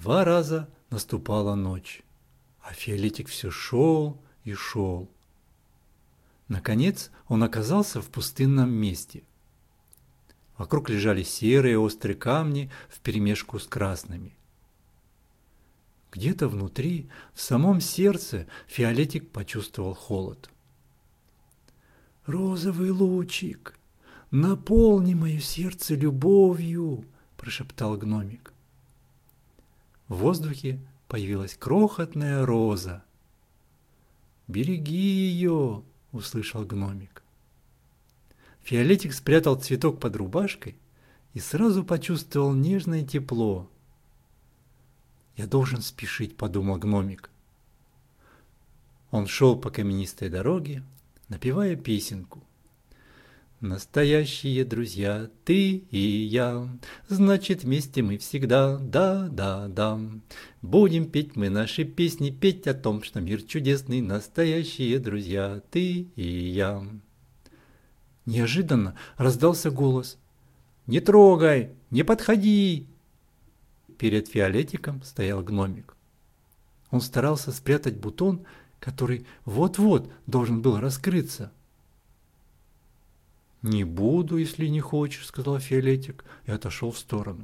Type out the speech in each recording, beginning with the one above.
2 раза наступала ночь, а Фиолетик все шел и шел. Наконец он оказался в пустынном месте. Вокруг лежали серые острые камни вперемешку с красными. Где-то внутри, в самом сердце, Фиолетик почувствовал холод. «Розовый лучик, наполни мое сердце любовью!» – прошептал гномик. В воздухе появилась крохотная роза. «Береги ее!» – услышал гномик. Фиолетик спрятал цветок под рубашкой и сразу почувствовал нежное тепло. «Я должен спешить», – подумал гномик. Он шел по каменистой дороге, напевая песенку. «Настоящие друзья, ты и я, значит, вместе мы всегда, да. Будем петь мы наши песни, петь о том, что мир чудесный, настоящие друзья, ты и я». Неожиданно раздался голос. «Не трогай, не подходи!» Перед Фиолетиком стоял гномик. Он старался спрятать бутон, который вот-вот должен был раскрыться. «Не буду, если не хочешь», — сказал Фиолетик и отошел в сторону.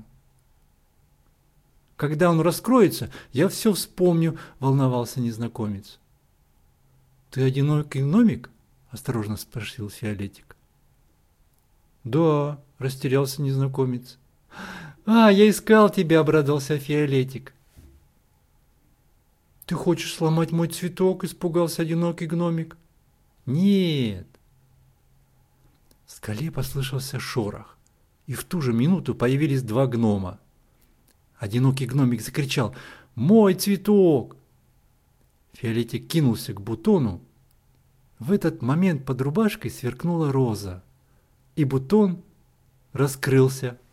«Когда он раскроется, я все вспомню», — волновался незнакомец. «Ты одинокий гномик?» — осторожно спросил Фиолетик. «Да», — растерялся незнакомец. Я искал тебя», — обрадовался Фиолетик. «Ты хочешь сломать мой цветок?» — испугался одинокий гномик. «Нет». В скале послышался шорох, и в ту же минуту появились 2 гнома. Одинокий гномик закричал: «Мой цветок!» Фиолетик кинулся к бутону. В этот момент под рубашкой сверкнула роза, и бутон раскрылся.